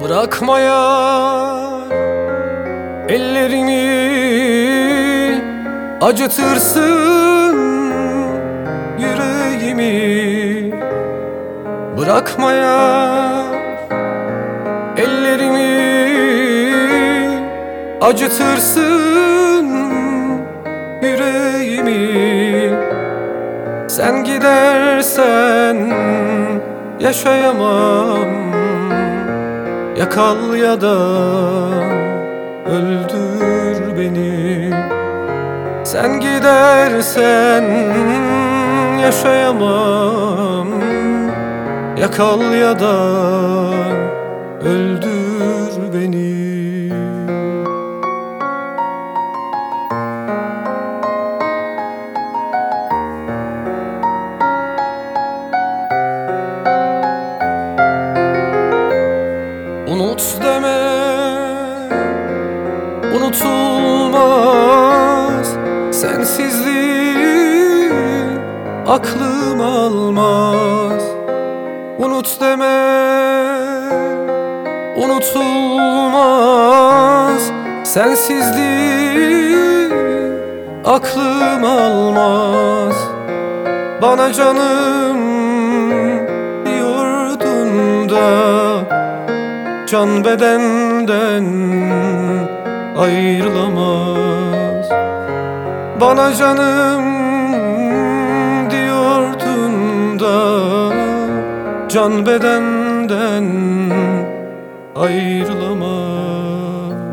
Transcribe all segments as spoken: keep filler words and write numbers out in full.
Bırakmaya ellerimi, acıtırsın yüreğimi. Bırakmaya ellerimi, acıtırsın yüreğimi. Sen gidersen yaşayamam, ya kal ya da öldür beni. Sen gidersen yaşayamam, ya kal ya da öldür beni. Unut deme, unutulmaz sensizliğin aklım almaz. Unut deme, unutulmaz sensizliğin aklım almaz. Bana canım diyordun da can bedenden ayrılamaz. Bana canım diyordun da can bedenden ayrılamaz.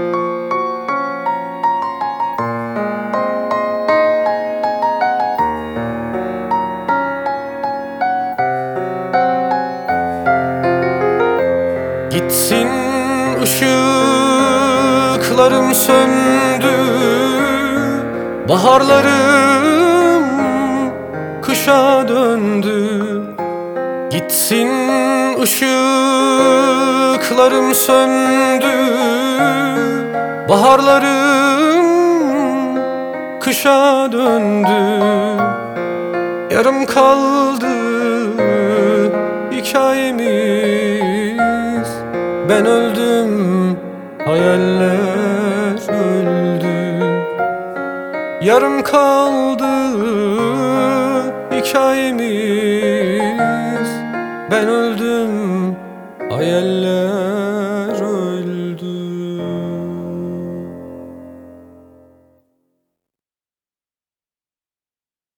Gitsin ışıklarım söndü, baharlarım kışa döndü. Gitsin ışıklarım söndü, baharlarım kışa döndü. Yarım kaldı hikayemiz, ben öldüm, hayaller öldü. Yarım kaldı hikayemiz, ben öldüm.